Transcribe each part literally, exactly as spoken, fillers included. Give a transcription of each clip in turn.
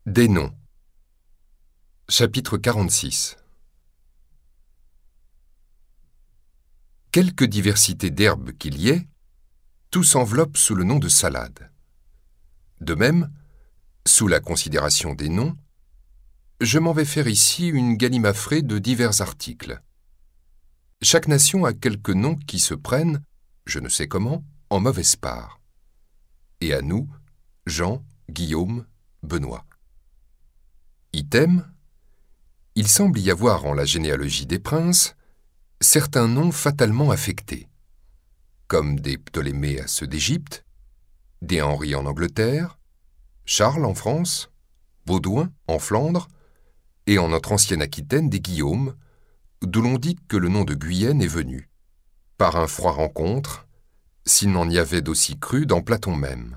Des noms. Chapitre quarante-six. Quelque diversité d'herbes qu'il y ait, tout s'enveloppe sous le nom de salade. De même, sous la considération des noms, je m'en vais faire ici une galimafrée de divers articles. Chaque nation a quelques noms qui se prennent, je ne sais comment, en mauvaise part. Et à nous, Jean, Guillaume, Benoît. Item, il semble y avoir en la généalogie des princes certains noms fatalement affectés, comme des Ptolémées à ceux d'Égypte, des Henri en Angleterre, Charles en France, Baudouin en Flandre, et en notre ancienne Aquitaine des Guillaume, d'où l'on dit que le nom de Guyenne est venu, par un froid rencontre, s'il n'en y avait d'aussi cru dans Platon même.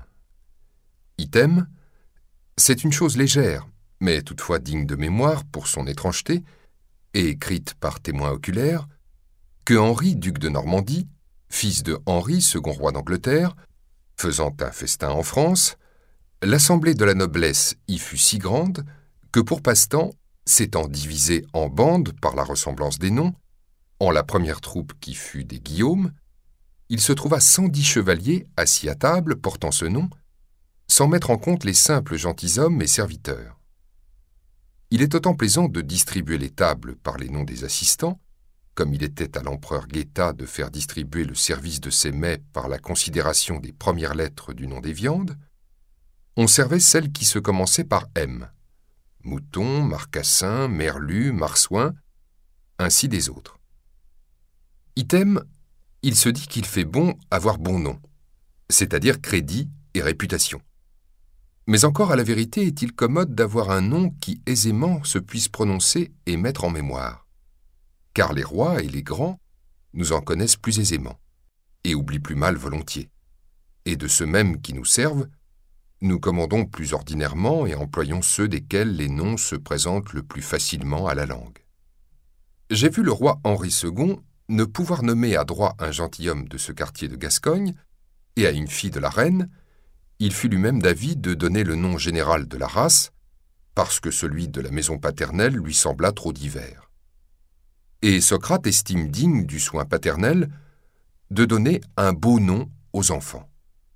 Item, c'est une chose légère, mais toutefois digne de mémoire pour son étrangeté, et écrite par témoin oculaire, que Henri, duc de Normandie, fils de Henri, second roi d'Angleterre, faisant un festin en France, l'assemblée de la noblesse y fut si grande que pour passe-temps, s'étant divisée en bandes par la ressemblance des noms, en la première troupe qui fut des Guillaume, il se trouva cent dix chevaliers assis à table portant ce nom, sans mettre en compte les simples gentilshommes et serviteurs. Il est autant plaisant de distribuer les tables par les noms des assistants, comme il était à l'empereur Guetta de faire distribuer le service de ses mets par la considération des premières lettres du nom des viandes. On servait celles qui se commençaient par M. Mouton, marcassin, merlu, marsouin, ainsi des autres. Item, il se dit qu'il fait bon avoir bon nom, c'est-à-dire crédit et réputation. Mais encore à la vérité est-il commode d'avoir un nom qui aisément se puisse prononcer et mettre en mémoire. Car les rois et les grands nous en connaissent plus aisément, et oublient plus mal volontiers. Et de ceux mêmes qui nous servent, nous commandons plus ordinairement et employons ceux desquels les noms se présentent le plus facilement à la langue. J'ai vu le roi Henri second ne pouvoir nommer à droit un gentilhomme de ce quartier de Gascogne, et à une fille de la reine, il fut lui-même d'avis de donner le nom général de la race, parce que celui de la maison paternelle lui sembla trop divers. Et Socrate estime digne du soin paternel de donner un beau nom aux enfants.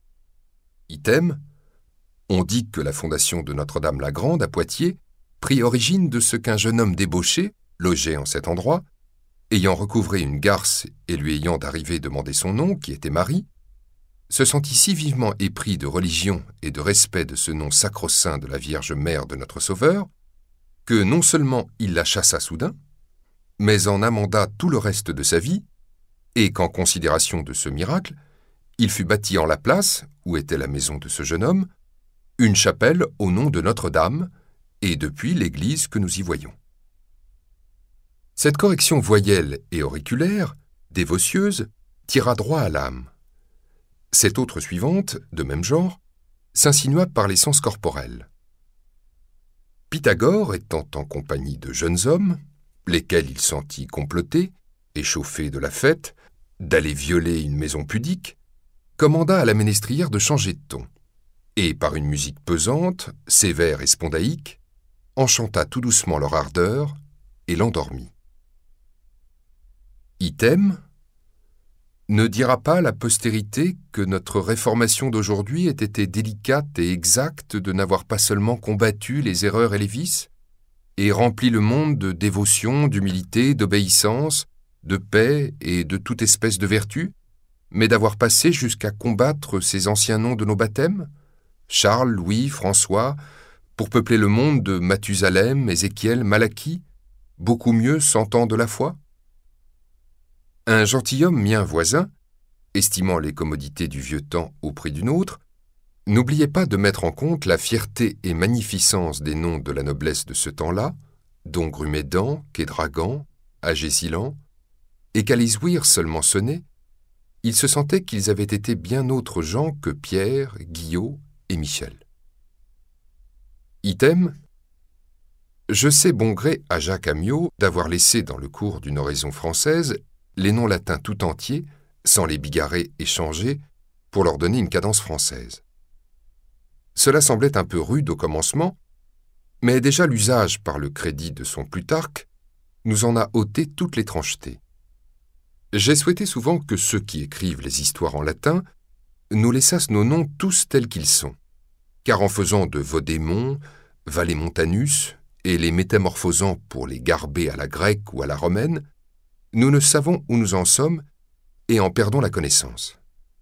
Item, on dit que la fondation de Notre-Dame-la-Grande à Poitiers prit origine de ce qu'un jeune homme débauché, logé en cet endroit, ayant recouvré une garce et lui ayant d'arriver demander son nom, qui était Marie, se sentit si vivement épris de religion et de respect de ce nom sacro-saint de la Vierge Mère de notre Sauveur, que non seulement il la chassa soudain, mais en amenda tout le reste de sa vie, et qu'en considération de ce miracle, il fut bâti en la place, où était la maison de ce jeune homme, une chapelle au nom de Notre-Dame, et depuis l'église que nous y voyons. Cette correction voyelle et auriculaire, dévotieuse, tira droit à l'âme. Cette autre suivante, de même genre, s'insinua par les sens corporels. Pythagore, étant en compagnie de jeunes hommes, lesquels il sentit comploter, échauffés de la fête, d'aller violer une maison pudique, commanda à la ménestrière de changer de ton, et par une musique pesante, sévère et spondaïque, enchanta tout doucement leur ardeur et l'endormit. Item, ne dira pas la postérité que notre réformation d'aujourd'hui ait été délicate et exacte de n'avoir pas seulement combattu les erreurs et les vices, et rempli le monde de dévotion, d'humilité, d'obéissance, de paix et de toute espèce de vertu, mais d'avoir passé jusqu'à combattre ces anciens noms de nos baptêmes, Charles, Louis, François, pour peupler le monde de Mathusalem, Ézéchiel, Malachie, beaucoup mieux sentant de la foi? Un gentilhomme mien voisin, estimant les commodités du vieux temps au prix d'une autre, n'oubliez pas de mettre en compte la fierté et magnificence des noms de la noblesse de ce temps-là, dont Grumédan, Kédragan, Agésilan, et qu'à les ouïr seulement sonner, il se sentait qu'ils avaient été bien autres gens que Pierre, Guillot et Michel. Item, je sais bon gré à Jacques Amyot d'avoir laissé dans le cours d'une oraison française les noms latins tout entiers, sans les bigarrer et changer, pour leur donner une cadence française. Cela semblait un peu rude au commencement, Mais déjà l'usage par le crédit de son Plutarque nous en a ôté toute l'étrangeté. J'ai souhaité souvent que ceux qui écrivent les histoires en latin nous laissassent nos noms tous tels qu'ils sont, car en faisant de Vaudémont, Vallemontanus, et les métamorphosant pour les garber à la grecque ou à la romaine, nous ne savons où nous en sommes et en perdons la connaissance.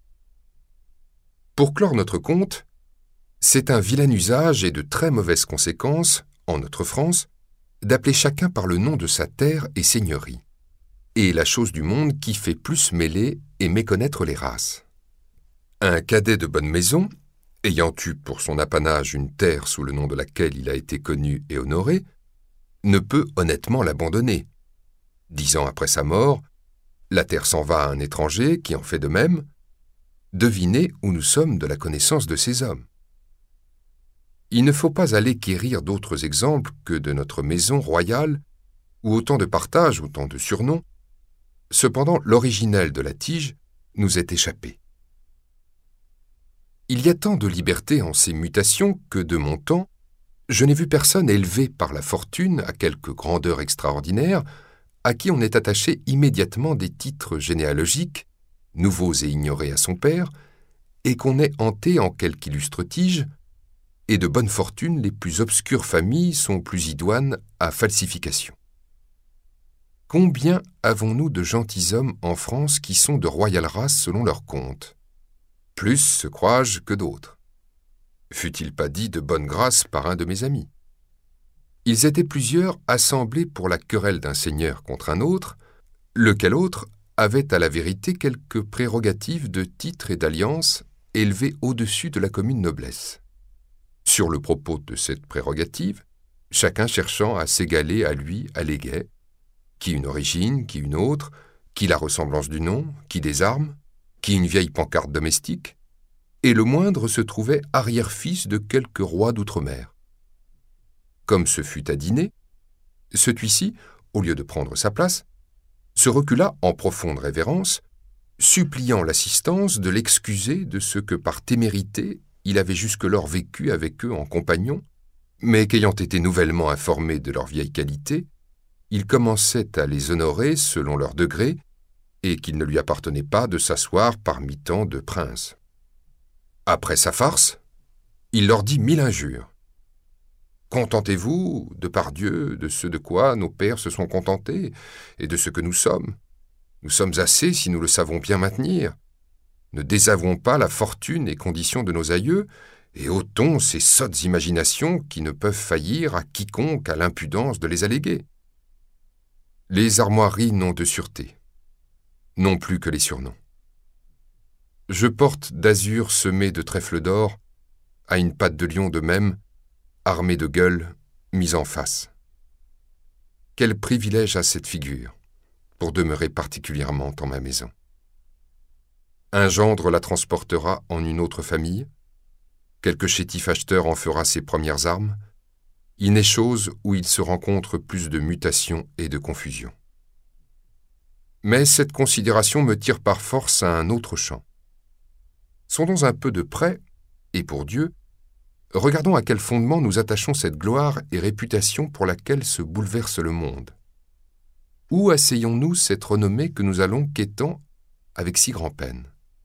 Pour clore notre conte, c'est un vilain usage et de très mauvaises conséquences, en notre France, d'appeler chacun par le nom de sa terre et seigneurie, et la chose du monde qui fait plus mêler et méconnaître les races. Un cadet de bonne maison, ayant eu pour son apanage une terre sous le nom de laquelle il a été connu et honoré, ne peut honnêtement l'abandonner. Dix ans après sa mort, la terre s'en va à un étranger qui en fait de même. Devinez où nous sommes de la connaissance de ces hommes. Il ne faut pas aller quérir d'autres exemples que de notre maison royale, où autant de partages, autant de surnoms. Cependant, l'originel de la tige nous est échappé. Il y a tant de liberté en ces mutations que, de mon temps, je n'ai vu personne élevé par la fortune à quelque grandeur extraordinaire, à qui on ait attaché immédiatement des titres généalogiques, nouveaux et ignorés à son père, et qu'on ait hanté en quelque illustre tige, et de bonne fortune les plus obscures familles sont plus idoines à falsification. Combien avons-nous de gentilshommes en France qui sont de royale race selon leur compte? Plus, se crois-je, que d'autres. Fut-il pas dit de bonne grâce par un de mes amis? Ils étaient plusieurs assemblés pour la querelle d'un seigneur contre un autre, lequel autre avait à la vérité quelques prérogatives de titre et d'alliance élevées au-dessus de la commune noblesse. Sur le propos de cette prérogative, chacun cherchant à s'égaler à lui alléguait, qui une origine, qui une autre, qui la ressemblance du nom, qui des armes, qui une vieille pancarte domestique, et le moindre se trouvait arrière-fils de quelque roi d'outre-mer. Comme ce fut à dîner, celui-ci, au lieu de prendre sa place, se recula en profonde révérence, suppliant l'assistance de l'excuser de ce que par témérité il avait jusque-lors vécu avec eux en compagnon, mais qu'ayant été nouvellement informé de leur vieille qualité, il commençait à les honorer selon leur degré, et qu'il ne lui appartenait pas de s'asseoir parmi tant de princes. Après sa farce, il leur dit mille injures. Contentez-vous, de par Dieu, de ce de quoi nos pères se sont contentés, et de ce que nous sommes. Nous sommes assez si nous le savons bien maintenir. Ne désavouons pas la fortune et conditions de nos aïeux, et ôtons ces sottes imaginations qui ne peuvent faillir à quiconque a l'impudence de les alléguer. Les armoiries n'ont de sûreté, non plus que les surnoms. Je porte d'azur semé de trèfles d'or, à une patte de lion de même, armée de gueules, mise en face. Quel privilège a cette figure, pour demeurer particulièrement en ma maison. Un gendre la transportera en une autre famille, quelque chétif acheteur en fera ses premières armes, il n'est chose où il se rencontre plus de mutations et de confusion. Mais cette considération me tire par force à un autre champ. Sondons un peu de près, et pour Dieu, regardons à quel fondement nous attachons cette gloire et réputation pour laquelle se bouleverse le monde. Où asseyons-nous cette renommée que nous allons quêtant avec si grand-peine?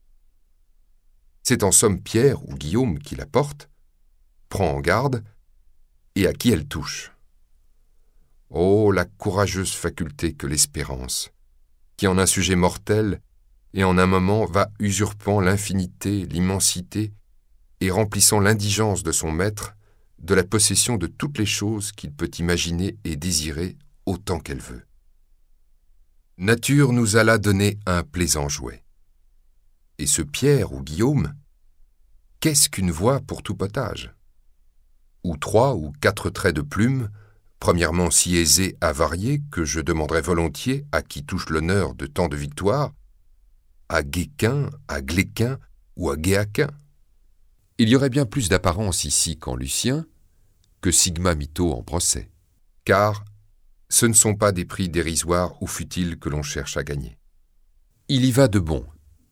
C'est en somme Pierre ou Guillaume qui la porte, prend en garde, et à qui elle touche. Oh, la courageuse faculté que l'espérance, qui en un sujet mortel, et en un moment va usurpant l'infinité, l'immensité, et remplissant l'indigence de son maître de la possession de toutes les choses qu'il peut imaginer et désirer autant qu'elle veut. Nature nous a là donné un plaisant jouet. Et ce Pierre ou Guillaume, qu'est-ce qu'une voix pour tout potage? Ou trois ou quatre traits de plume, premièrement si aisés à varier que je demanderais volontiers à qui touche l'honneur de tant de victoires, à Guéquin, à Gléquin ou à Guéaquin. Il y aurait bien plus d'apparence ici qu'en Lucien, que Sigma Mito en procès, car ce ne sont pas des prix dérisoires ou futiles que l'on cherche à gagner. Il y va de bon,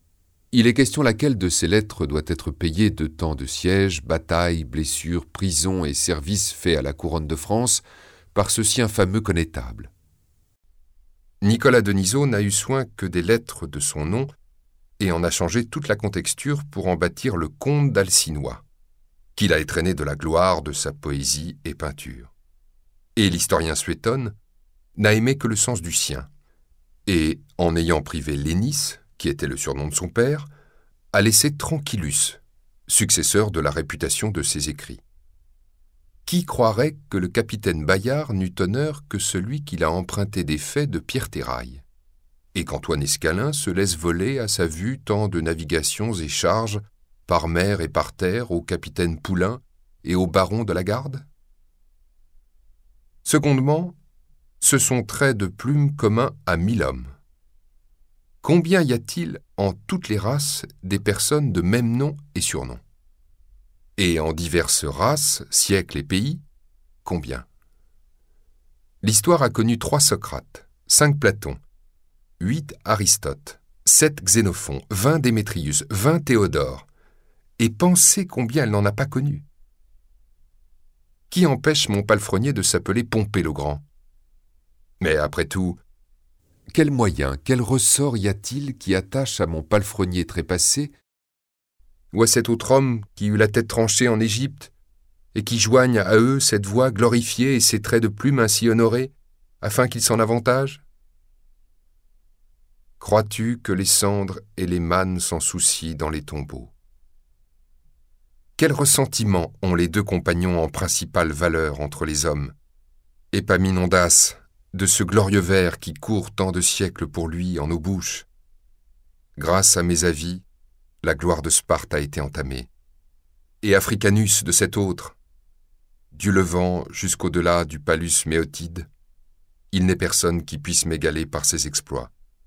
Il est question laquelle de ces lettres doit être payée de temps de sièges, batailles, blessures, prisons et services faits à la couronne de France par ce sien fameux connétable. Nicolas Denisot n'a eu soin que des lettres de son nom et en a changé toute la contexture pour en bâtir le comte d'Alsinois, qu'il a étrenné de la gloire de sa poésie et peinture. Et l'historien Suétone n'a aimé que le sens du sien, et, en ayant privé Lénis, qui était le surnom de son père, a laissé Tranquillus, successeur de la réputation de ses écrits. Qui croirait que le capitaine Bayard n'eut honneur que celui qu'il a emprunté des faits de Pierre Terrail, et qu'Antoine Escalin se laisse voler à sa vue tant de navigations et charges par mer et par terre au capitaine Poulain et au baron de la Garde? Secondement, ce sont traits de plume communs à mille hommes. Combien y a-t-il en toutes les races des personnes de même nom et surnom? Et en diverses races, siècles et pays, combien? L'histoire a connu trois Socrates, cinq Platon, huit Aristote, sept Xénophon, vingt Démétrius, vingt Théodore, et pensez combien elle n'en a pas connu. Qui empêche mon palefrenier de s'appeler Pompée le Grand? Mais après tout, quel moyen, quel ressort y a-t-il qui attache à mon palefrenier trépassé ou à cet autre homme qui eut la tête tranchée en Égypte et qui joigne à eux cette voix glorifiée et ces traits de plume ainsi honorés, afin qu'ils s'en avantagent? Crois-tu que les cendres et les mânes s'en soucient dans les tombeaux? Quel ressentiment ont les deux compagnons en principale valeur entre les hommes? Épaminondas, de ce glorieux vers qui court tant de siècles pour lui en nos bouches. Grâce à mes avis, la gloire de Sparte a été entamée. Et Africanus de cet autre, du Levant jusqu'au-delà du Palus Méotide, il n'est personne qui puisse m'égaler par ses exploits.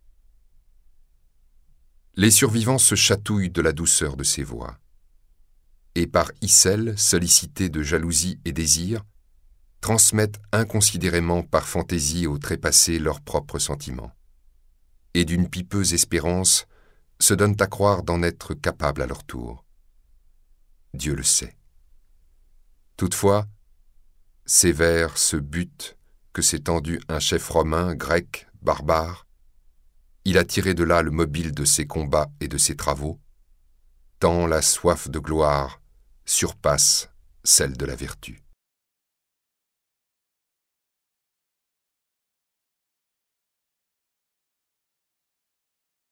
Les survivants se chatouillent de la douceur de ses voix. Et par icelle, sollicité de jalousie et désir, transmettent inconsidérément par fantaisie aux trépassés leurs propres sentiments, et d'une pipeuse espérance se donnent à croire d'en être capables à leur tour. Dieu le sait. Toutefois, ces vers se butent que s'est tendu un chef romain, grec, barbare. Il a tiré de là le mobile de ses combats et de ses travaux, tant la soif de gloire surpasse celle de la vertu.